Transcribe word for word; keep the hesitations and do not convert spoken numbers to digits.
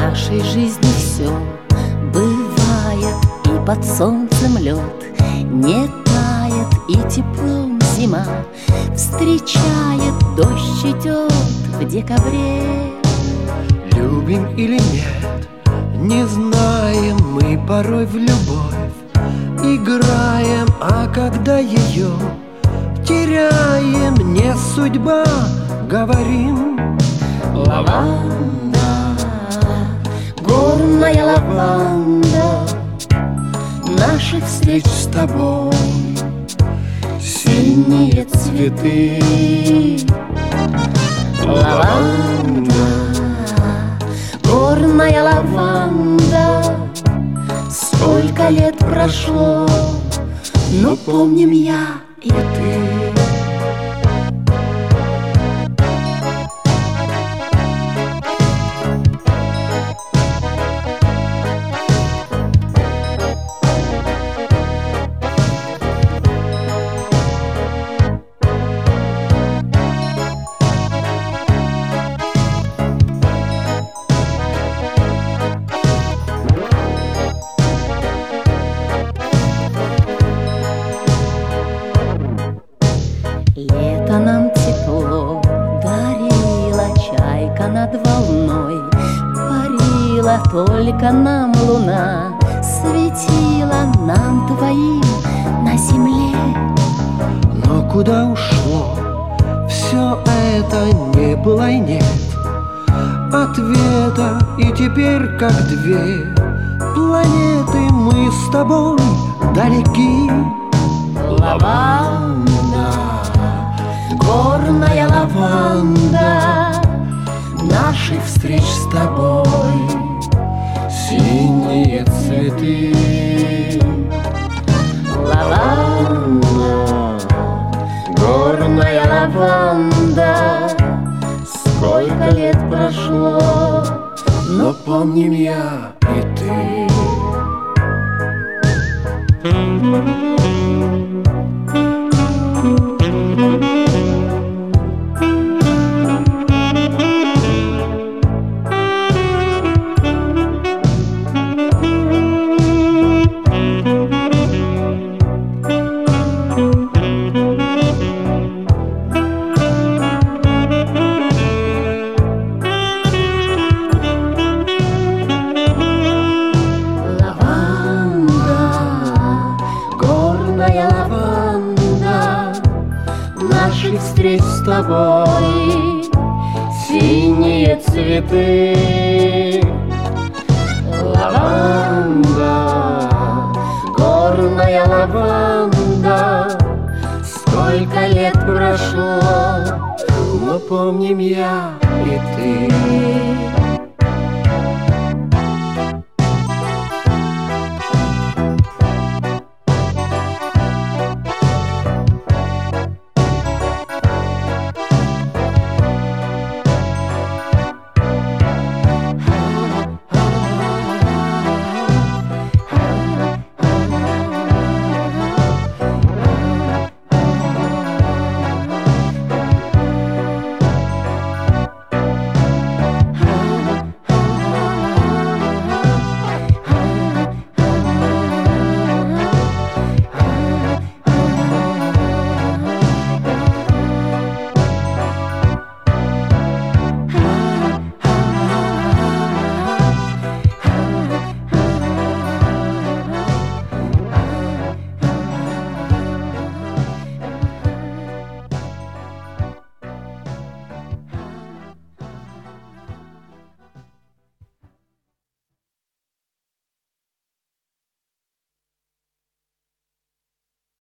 нашей жизни все бывает, и под солнцем лед не тает, и теплом зима встречает, дождь идет в декабре. Любим или нет, не знаем, мы порой в любовь играем, а когда ее теряем, не судьба, говорим. Лаванда, горная лаванда, наших встреч с тобой синие цветы. Лаванда, горная лаванда, сколько лет прошло, но помним я и ты. Лето нам тепло дарила, чайка над волной парила, только нам луна светила, нам двоим на земле. Но куда ушло все это, не было и нет ответа, и теперь как две планеты мы с тобой далеки. Лаванда, горная лаванда, наших встреч с тобой Синие цветы. Лаванда, горная лаванда, сколько лет прошло, Но помним я и ты. наших встреч с тобой синие цветы. Лаванда, горная лаванда, сколько лет прошло, Но помним я и ты.